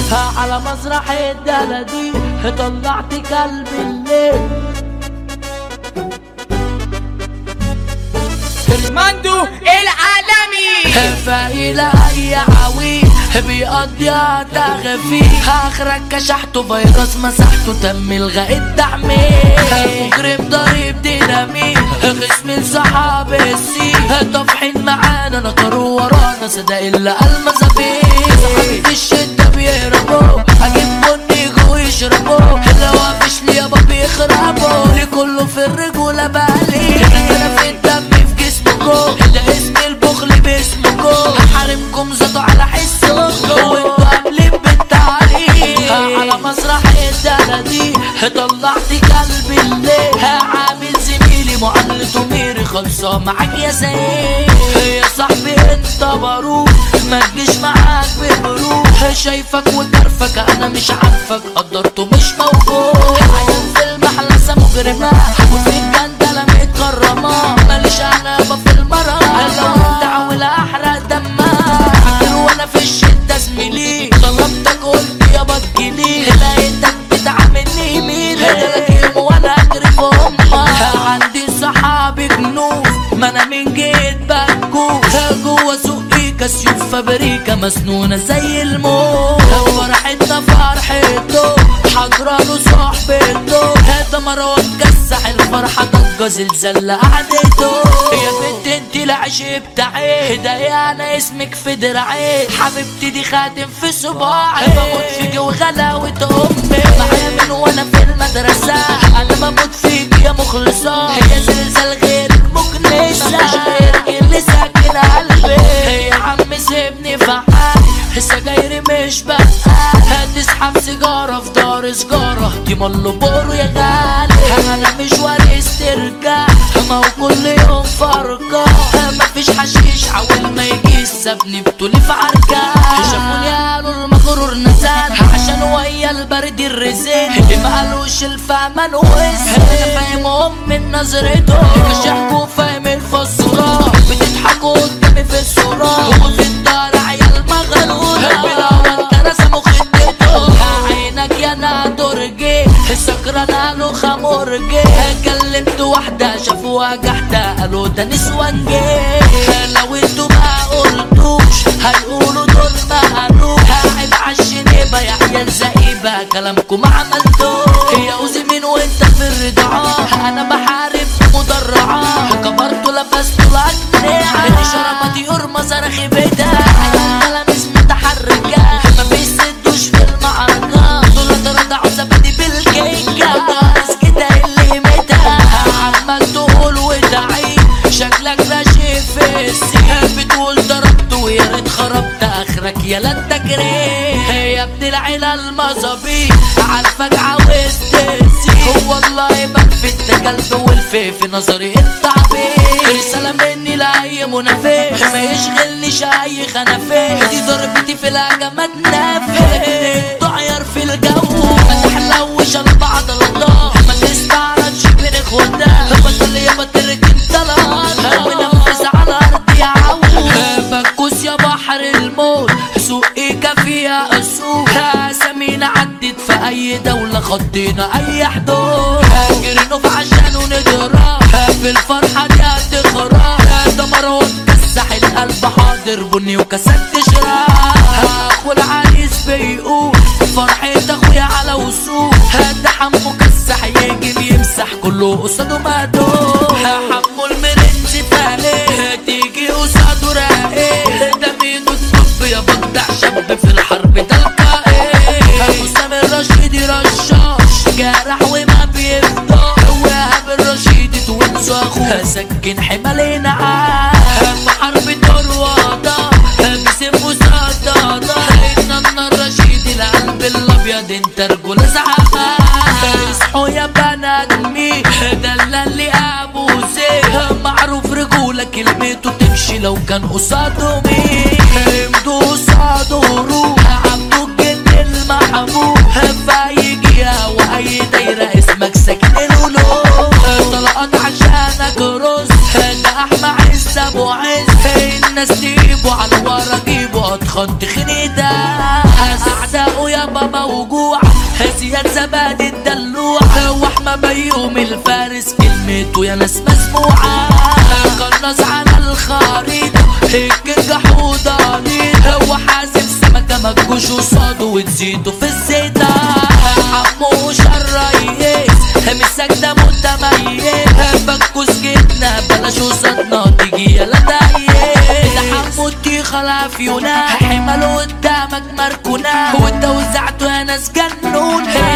على مسرح الدلدي طلعت كلب الليل. المندو العالمي فايلة اي عوي بيقضيها تغفي، اخرك كشحته فيروس مسحته تم الغاء التحميل. مجرم ضريب ديناميت خصم لصحاب السي طافحين معانا نطروا ورانا صدق الا المزابيل. صحابي في الشدة بيهربوا اجيب بني جوه يشربوا، لو مفيش لي يابا بيخربوا لكله في الرجولة بالي. انا في الدم في جسمكم ده اسم البخل باسمكم، حارمكم زادوا على حسكم وانتوا قابلين بالتعليق. على مسرح الدلدي طلعت كلب الليل، عامل زميلي معاملته ميري خلصة معاك يا سيد. يا صاحبي انت باروك ما تجيش معاك ببروك، شايفك وكرفك انا مش عارفك قدرته مش موجود. عيان في المحلسة مجرمة وفي الجندلة متكرمة، ماليش انا في المرة لو انت عاول احرق دمها. فاكر وانا في الشدة زميلي طلبتك قلت يابا تجيلي، لقيتك بتعاملني مين جالك يوم وانا اجري في امك. عندي صحابي جنوب ما انا من جيت بكوش، جوا سوقي كسيوف فابريكا مسنونة زي الموت. فرحتنا فرحته حضراله صحبته، هذا مروان كسح الفرحة ضجة زلزال قعدته. يا بنت انتي العشق بتاعي ده انا اسمك في دراعي، حبيبتي دي خاتم في صباعي، بموت فيكي وغلاوة امي. معايا من وانا في المدرسة انا بموت فيكي يا مخلصة، هي زلزال غيرك مكنسة مش غيرك اللي ساكن قلبي. يا عم سيبني في حالي سجايري مش بقى، هتسحب سيجارة في دار سجارة دي مالو بورو يا غالي. انا مش وارث ترجع ما هو كل يوم فرقة، مفيش حشيش عول ما يجي سابني بطولي في عركة. شافوني قالوا المغرور نزال عشان ويا البرد الرزق، ما قالوش الفهمان وزن. انا فاهمهم من نظرته كشحكوا فاهم الفزورة، بتضحكوا قدامي في الصورة وفي الدار عيال مغرورة بلا وانت رسموا خدته. عينك يا نادرجي سكران قالوا خمرجي، كلمت واحدة شافوها جحدة قالوا ده نسوان جي. لو انتوا ما قلتوش هيقولوا دول ما قالوش، عيب عالشنيبة يا عيال زئيبة كلامكم ما عملتوش. يا اوزي مين وانت في الرضاعة انا بحارب مدرعة، كبرتوا لبستوا الاجنحة دي شربتي قرمة صرخي بيتها. ملامس متحركة مفيش سدوش في المعركة، دول رضعوا زبدي بالكيكة ناقص كده اللي متها. عمال تقول ودعي شكلك راشي في السين، بتقول ضربت ويا ريت خربت اخرك يا لا التجريح. يا ابن العيلة المظابيط عارفك عاوز تنسي، والله بكفي انت كلب والفي في نظري انت عبيد. رسالة مني لأي منافق ما يشغلنيش اي خنافق، دي ضربتي في الهجمات نافق. انتوا عيار في الجو ما تحلوش البعض الله، ما تستعرضش بين اخواتها بطل يابا تركن طلعات ونفذ على الارض يا عو. بكوس يا بحر الموت سوقي كافية السوق، اسامينا عدت في اي دولة خطينا اي حدود. جرينو في عشان ونضرب في الفرحة دي هتخرب، ده مروان كسح القلب حاضر بني وكاسات تشرب. اخو العريس بيقول فرحة اخويا على وصول، ده حمو كسح يجي بيمسح كله قصاده مهدود. حمو المرنج فالي تيجي قصاده راقي، ده ميدو الطب يا بدع شاب في الحرب ده القائد. حسام الرشيدي رشاش جرح وما بيفضل، وهاب الرشيدي توينزو اخوه سكن حمالينا في حرب الدروادة بسيفه صدادة. إننا الرشيدي القلب الابيض انت رجولة زعامة. اصحوا يا بنات مين ده اللي ابو زيد معروف رجولة كلمته تمشي لو كان قصاده مين. امدوا قصاده روح عبدو الجن المحبوب فيجي واي دايرة اسمك ساكن القلوب. طلقات عشانك رز ده احمى عز ابو عز، الناس تجيبه على ورا جيبه اتخن تخني ده اعداؤه يا بابا وجوع زياد زبادي الدلوع واحمى بيوم الفارس كلمته يا ناس مسموعة قناص على الخريطة الكينج حوضاني هو حازم سمكة مجوش قصاده وتزيده في الزيتة حمو الريس مساك ده متميز بنكوس جبنا بلاش قصادنا تيجي يلا دايس ده حمو الطيخة العفيونة حماله قدامك مركونة وانت وزعته يا ناس جنون